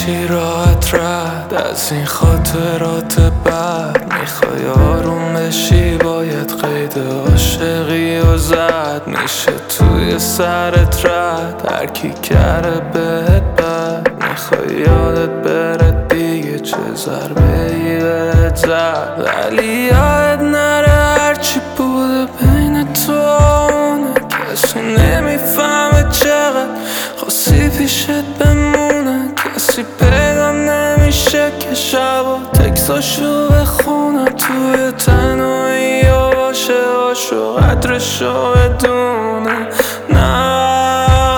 میشی راحت رد از این خاطرات بد. میخوای آروم بشی باید قید عاشقی و زد. میشه توی سرت رد هرکی کرده بهت بد. میخوای یادت بره دیگه چه ضربه‌ای بهت زد. ولی یاد نره هرچی بوده بین تو اونه. کسی نمیفهمه چقدر خواستی پیشت بمونه. کسی پیدا نمیشه که شبا تکساشو بخونه. توی تنهایی و باشه و قدرشو بدونه. نه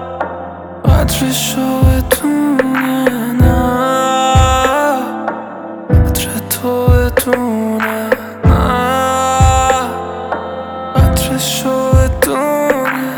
قدرشو بدونه. نه قدر تو بدونه. نه قدرشو بدونه.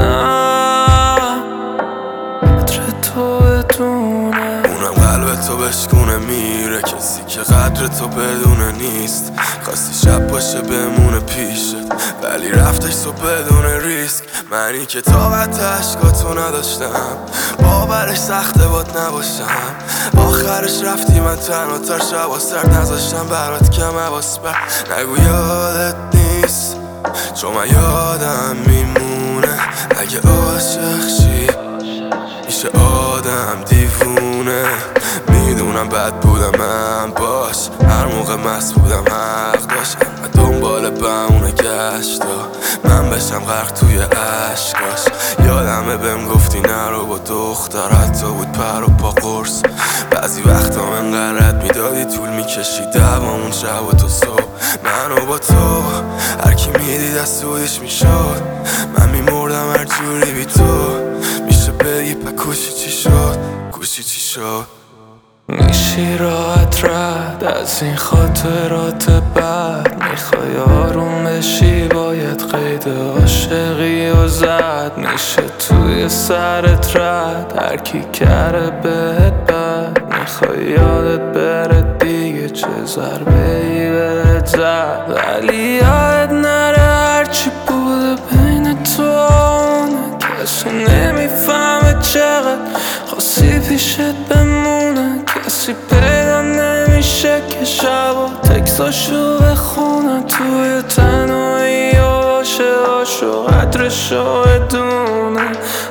نه قدر تو بدونه. اونم قلب تو بشکونه میره کسی که قدر تو بدونه نیست. خواستی شب باشه بمونه پیشت ولی رفتش تو بدون ریسک. منی که طاقت عشقاتو نداشتم باورش سخته باد نباشم. آخرش رفتی من تنها تر شبا سرد نذاشتم برات کم حواس بر. نگو یادت نیست چون من یادم میمونه. اگه عاشق شی میشه آدم دیوونه. میدونم بد بودم من باش هر موقع مست بودم حق داشتم. دنبال بهونه گشتا من بشم غرق توی عشقاش. یادمه بهم گفتی نرو با دختر حتی بود پر و پا قرص. بعضی وقتا من قرد میدادی طول میکشی دوامون شب و تو صبح. منو با تو هرکی میدید از سودش میشد. من میمردم هر جوری بی تو. میشه بگی پکوشی چی شد گوشی چی شد. میشی راحت رد از این خاطرات بد. میخوای آروم بشی باید قید عاشقی و زد. میشه توی سرت رد هرکی کرده بهت بد. میخوای یادت بره دیگه چه ضربه‌ای بهت زد. ولی یاد نره هرچی بوده بین تو اونه. کسی نمیفهمه چقدر خواستی پیشت بمونه. کسی پیدا نمیشه که شبا تکساشو بخونه. توی تنهایی و باشه و قدرشو بدونه.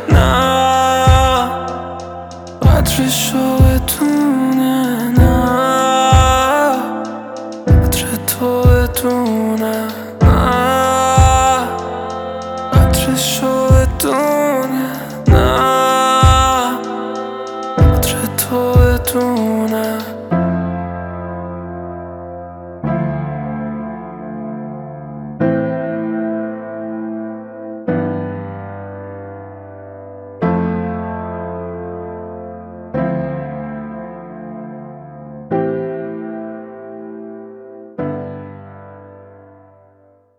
نه قدرشو بدونه. نه قدر تو بدونه. نه قدرشو بدونه. نه قدر تو بدونه.